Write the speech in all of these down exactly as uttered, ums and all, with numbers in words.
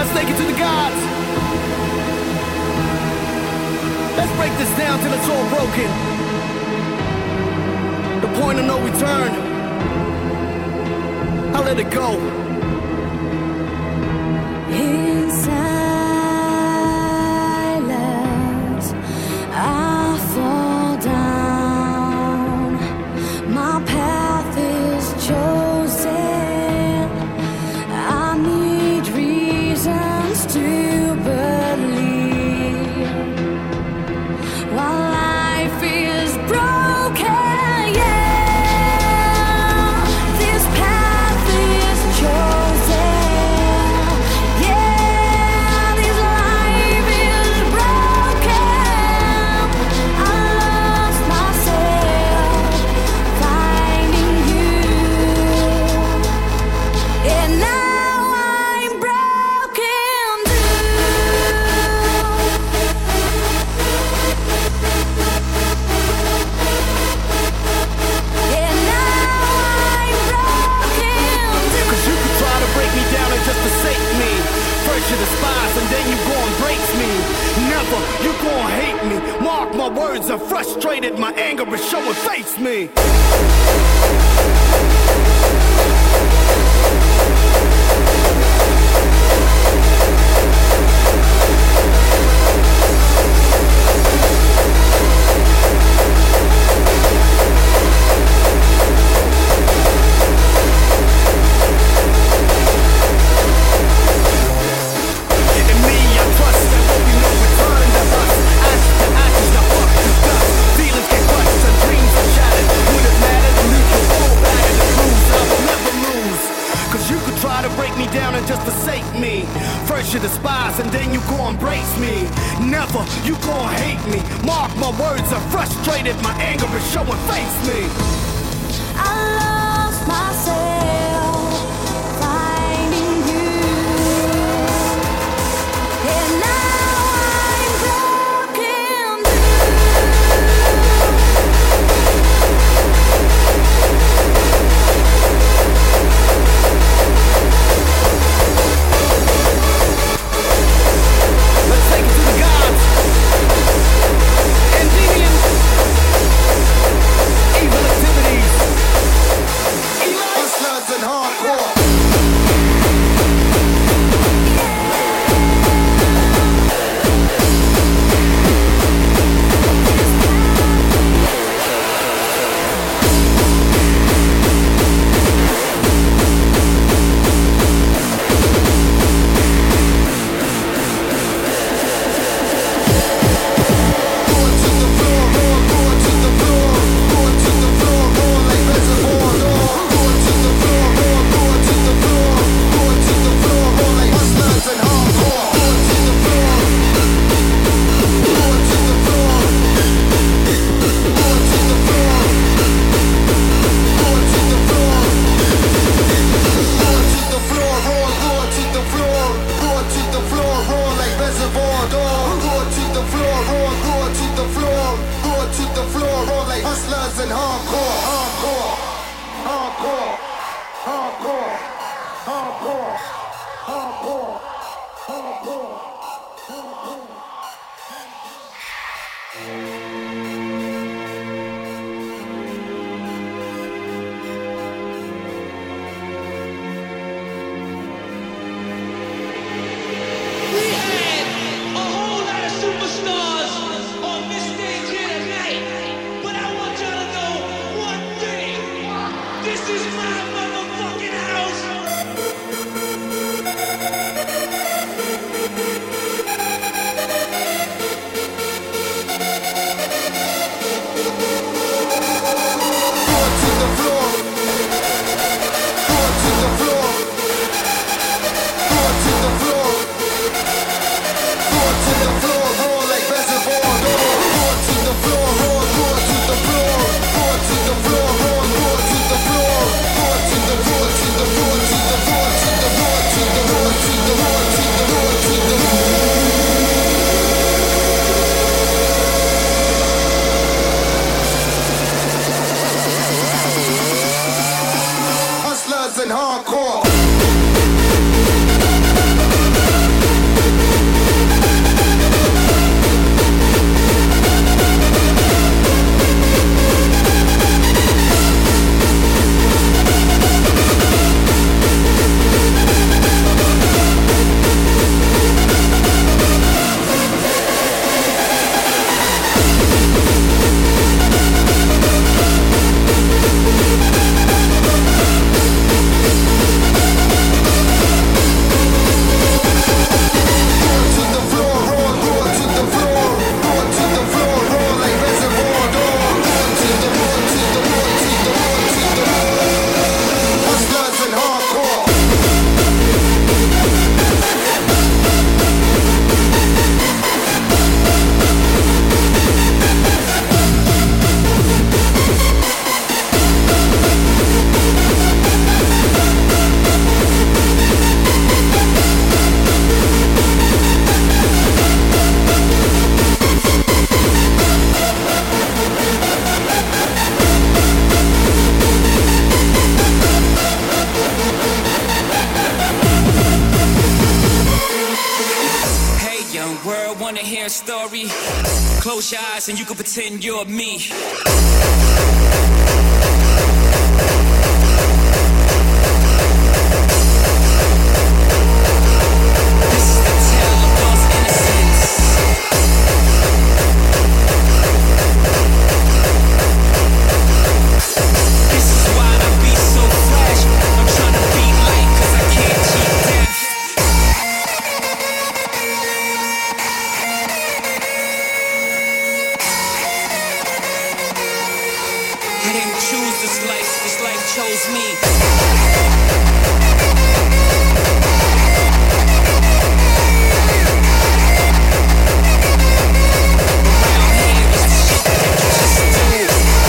Let's take it to the gods. Let's break this down till it's all broken. The point of no return. I'll let it go. In silence, I fall down. My path is chosen. I need reasons to believe. While life is broken, yeah, this path is chosen. Yeah, this life is broken. I lost myself finding you, and now I'm broken too. And now I'm broken too. Cause you can try to break me down and just forsake me. First you despise and then you go and break me. Never, you gon' hate me. Mark my words, I'm frustrated. My anger is showing face me. In me, I trust there will be no return to us. Ashes to ashes, now fuck the dust. Feelings get crushed and dreams are shattered. Would it matter to leave your whole bag in the blues? I will never lose. Cause you could try to break me down and just forsake me. First you despise and then you go embrace me. Never, you gon' hate me. Mark my words, I'm frustrated. My anger is showing face me. I lost myself finding you, and now I'm broken too. Let's take it to the gods. Endymion. Evil activities. Hustlers and hardcore. Hustlers and hardcore, hardcore, hardcore, hardcore, hardcore, hardcore, hardcore, hardcore. We had a whole lot of superstars on this stage here tonight, but I want y'all to know one thing. This is my motherfucking house. young world wanna hear a story? Close your eyes and you can pretend you're me. This is the tale of lost innocence. This is why I be so flash. I'm trying to be light 'cause I can't cheat death. I didn't choose this life, this life chose me. Around here is the shit that you just do.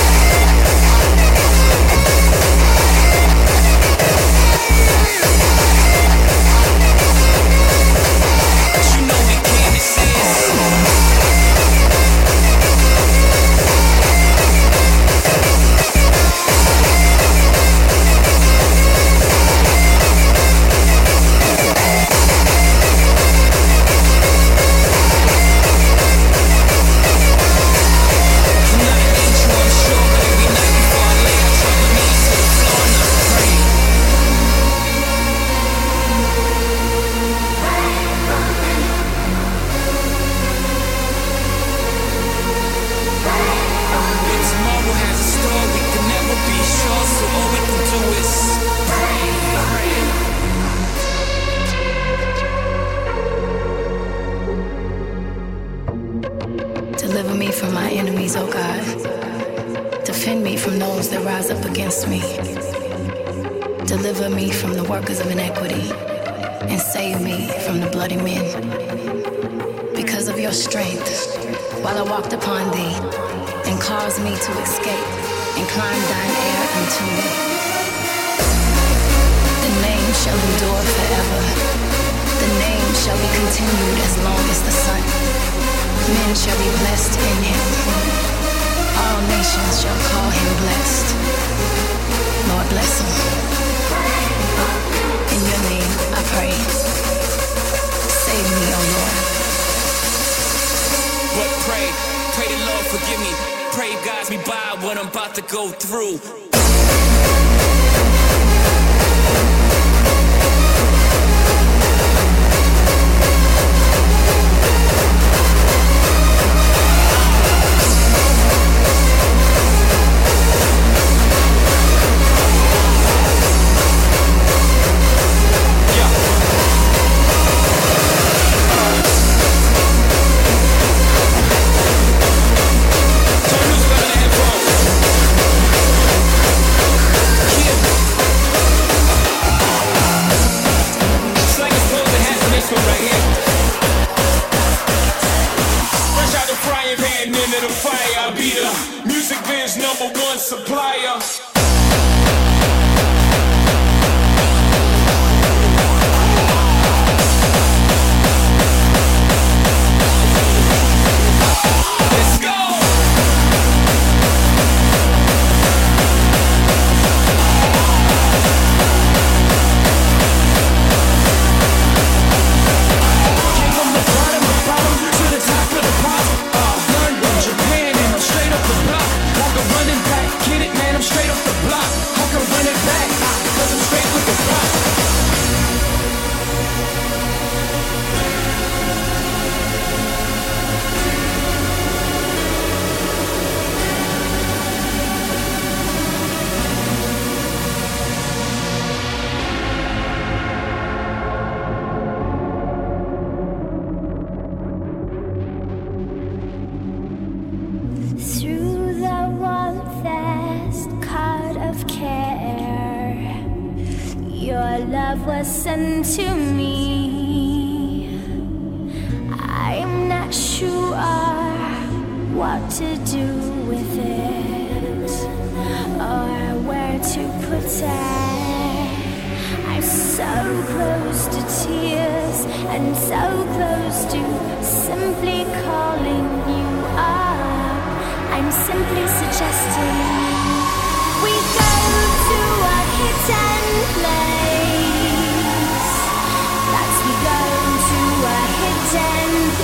But you know what Candace is. I'm not an angel, I'm sure, but every night before I lay, I drop my knees to the floor and I pray. And tomorrow has a story, we can never be sure, so all we can do is pray, pray. Deliver me from my enemies, O God. Defend me from those that rise up against me. Deliver me from the workers of iniquity and save me from the bloody men. Because of your strength, while I walked upon thee and caused me to escape and climb thine air unto me. The name shall endure forever. The name shall be continued as long as the sun. Men shall be blessed in him. All nations shall call him blessed. Lord, bless him. In your name I pray. Save me, O Lord. But pray, pray the Lord forgive me. Pray guides me by what I'm about to go through. Supplier. Let's go. Came from the bottom, the bottom to the top of the pop. Uh, learned in Japan and I'm straight up the block. Walk a running back, get it, man, I'm straight off the block. How can run it back? Cause I'm straight with the block. Through the warmest cloud of care, your love was sent to me. I'm not sure what to do with it or where to put it. I'm so close to tears and so close to simply calling you up. I'm simply suggesting we go to a hidden place. That's we go to a hidden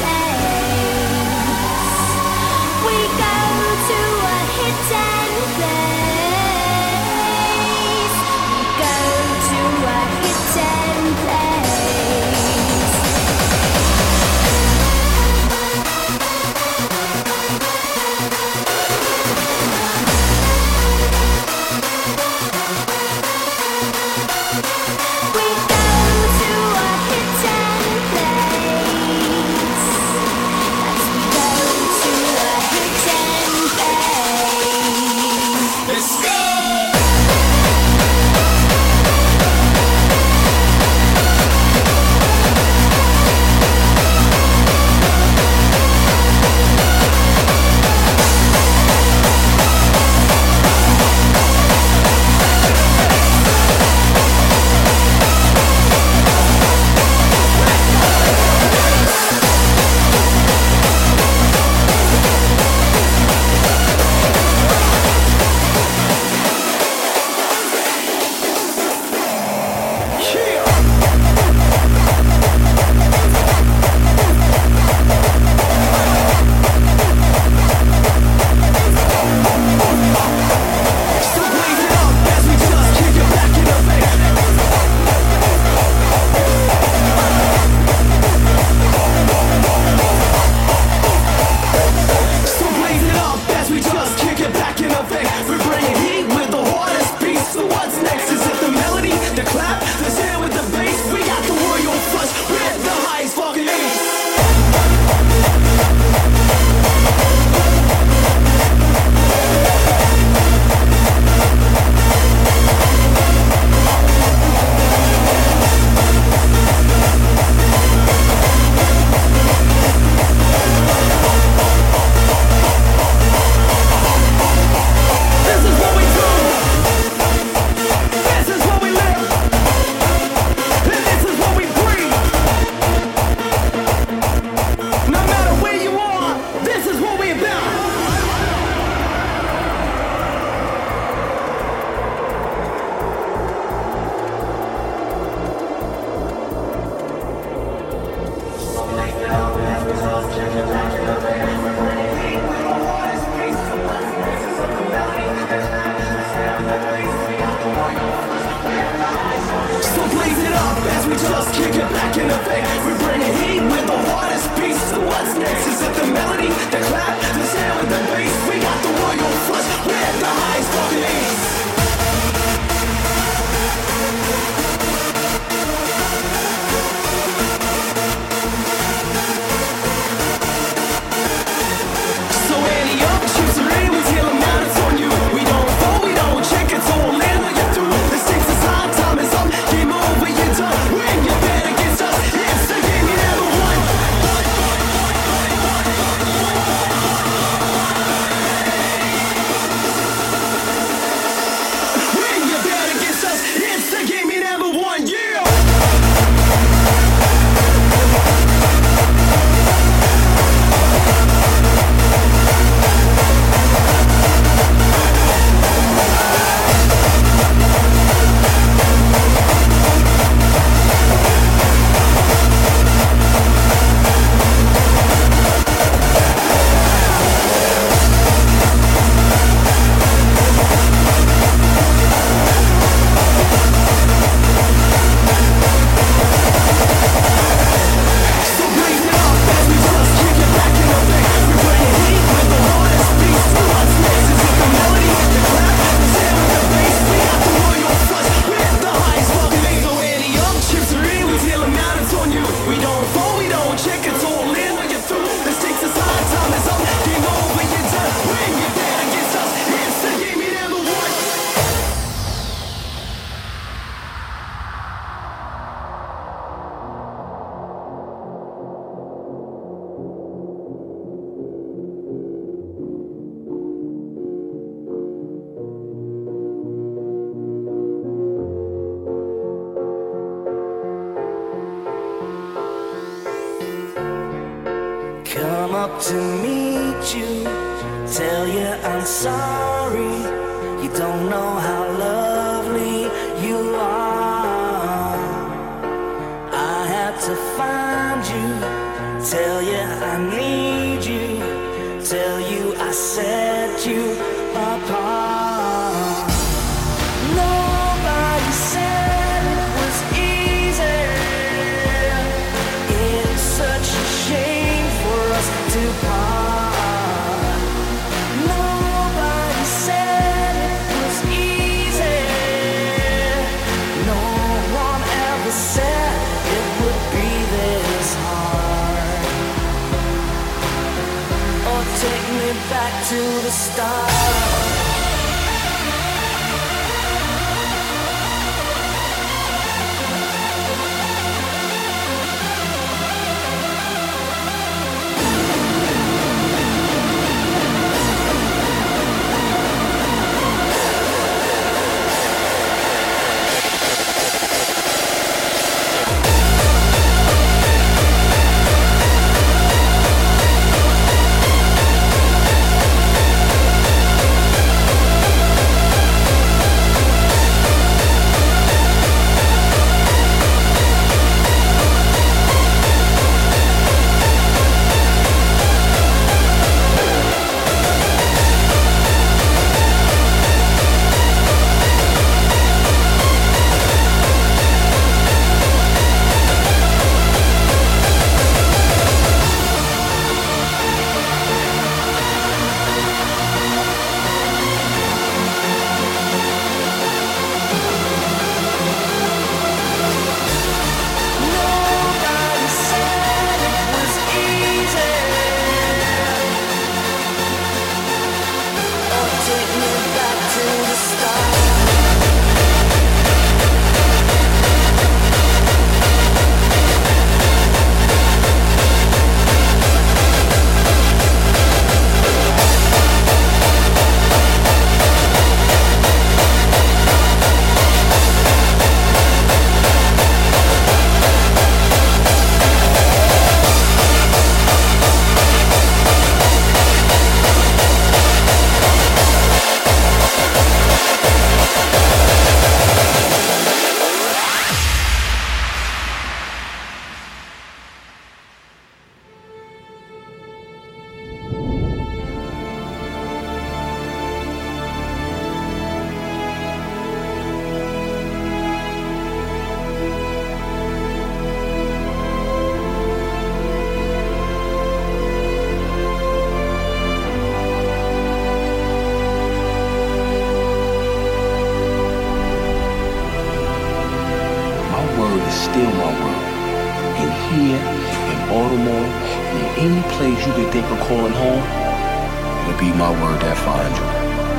any place you could think of calling home, it'll be my word that finds you.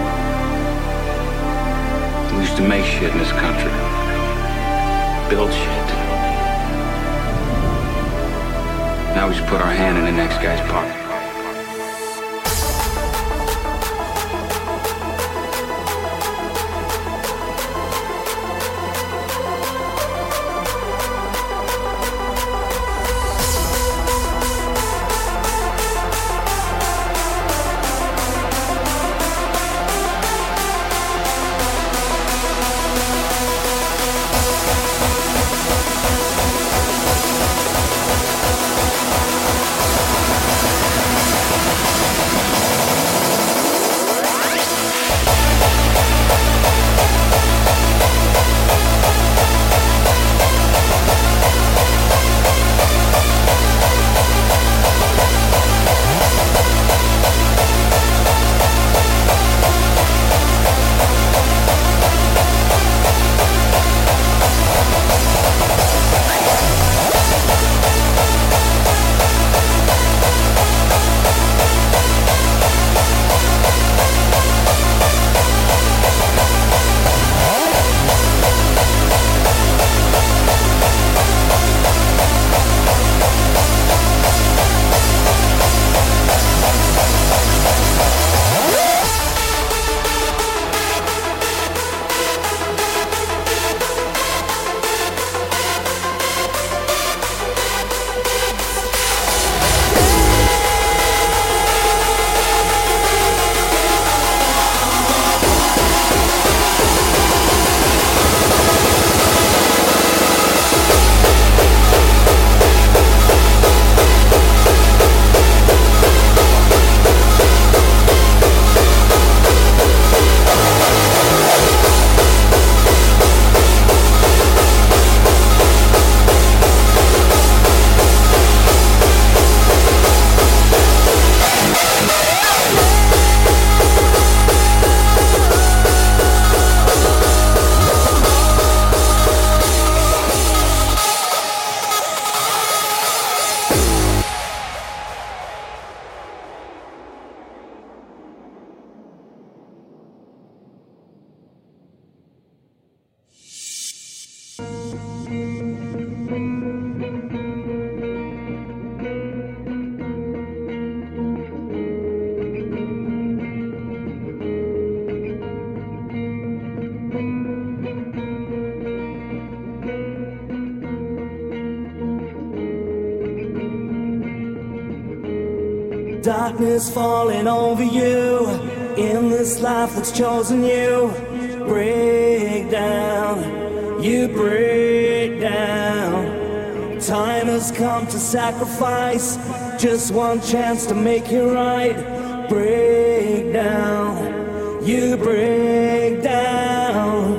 We used to make shit in this country. Build shit. Now we just put our hand in the next guy's pocket. Darkness falling over you in this life that's chosen you. Break down, you break down. Time has come to sacrifice, just one chance to make it right. Break down, you break down.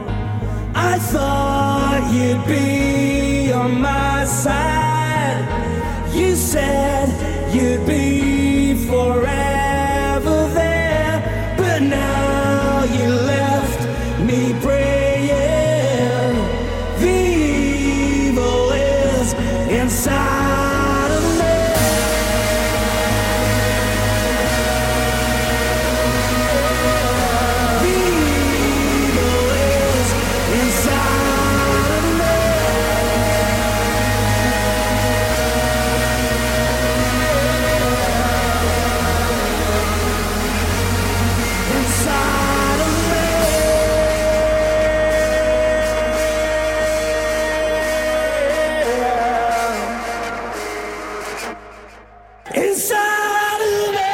I thought you'd be on my side. You said you'd be forever there, but now you left me praying. The evil is inside of me. The evil is inside of me. Inside of me. Inside of me.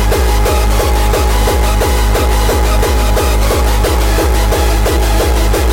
Inside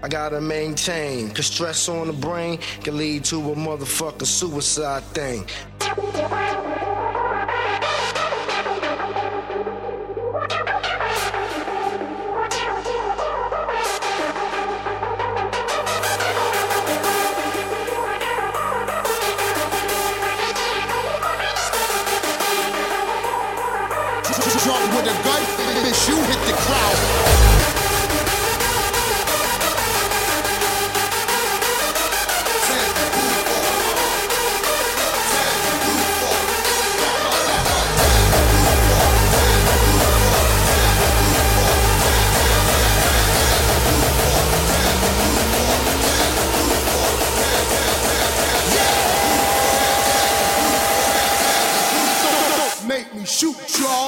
I gotta maintain, cause stress on the brain can lead to a motherfucking suicide thing. Drunk with a gun, bitch, you hit the crowd. Make me shoot y'all.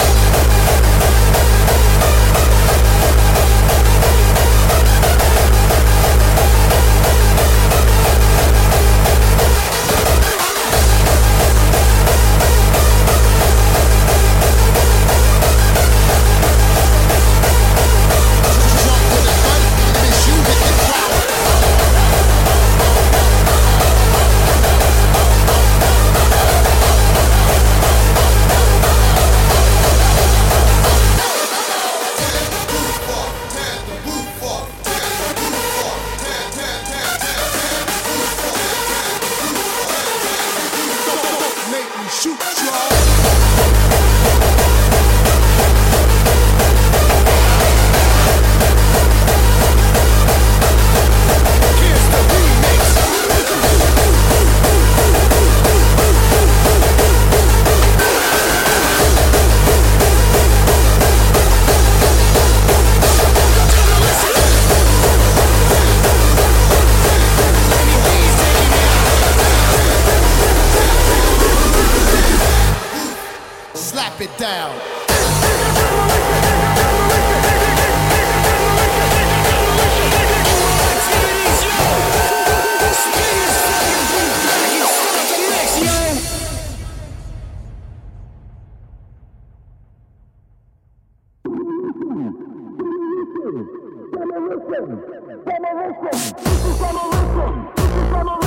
Slap it down. Demolition! Demolition! Demolition!